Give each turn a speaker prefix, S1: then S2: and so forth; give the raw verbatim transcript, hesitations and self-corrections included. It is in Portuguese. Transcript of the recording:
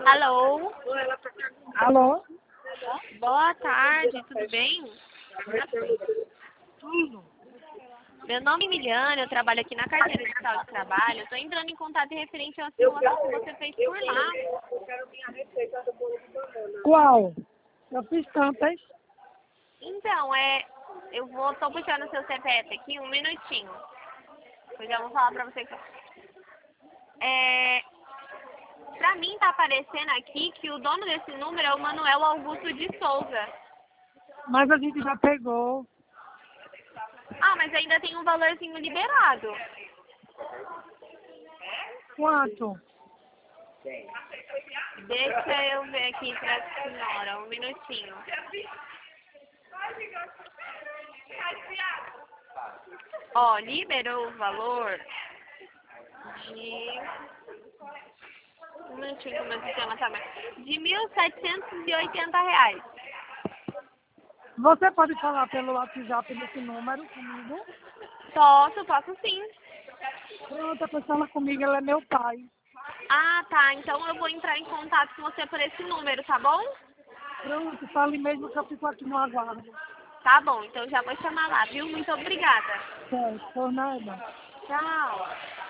S1: Alô?
S2: Alô?
S1: Boa tarde, tudo bem?
S2: Tudo.
S1: Meu nome é Emiliana, eu trabalho aqui na carteira digital de trabalho. Eu estou entrando em contato em referente à simulação que você fez por lá.
S2: Qual? Eu fiz tantas.
S1: Então, é, eu vou, tô puxando o seu C P F aqui, um minutinho. Eu já vou falar pra você que... É, pra mim tá aparecendo aqui que o dono desse número é o Manuel Augusto de Souza.
S2: Mas a gente já pegou.
S1: Ah, mas ainda tem um valorzinho liberado.
S2: Quanto?
S1: Deixa eu ver aqui pra senhora, um minutinho. Ó, liberou o valor de... Um minutinho que o meu sistema tá... De mil setecentos e oitenta reais.
S2: Você pode falar pelo WhatsApp desse número comigo?
S1: Posso, posso sim.
S2: Pronto, a pessoa fala comigo, ele é meu pai.
S1: Ah, tá. Então eu vou entrar em contato com você por esse número, tá bom?
S2: Pronto, fale mesmo que eu fico aqui no aguardo.
S1: Tá bom, então já vou chamar lá, viu? Muito obrigada.
S2: Certo, por nada.
S1: Tchau.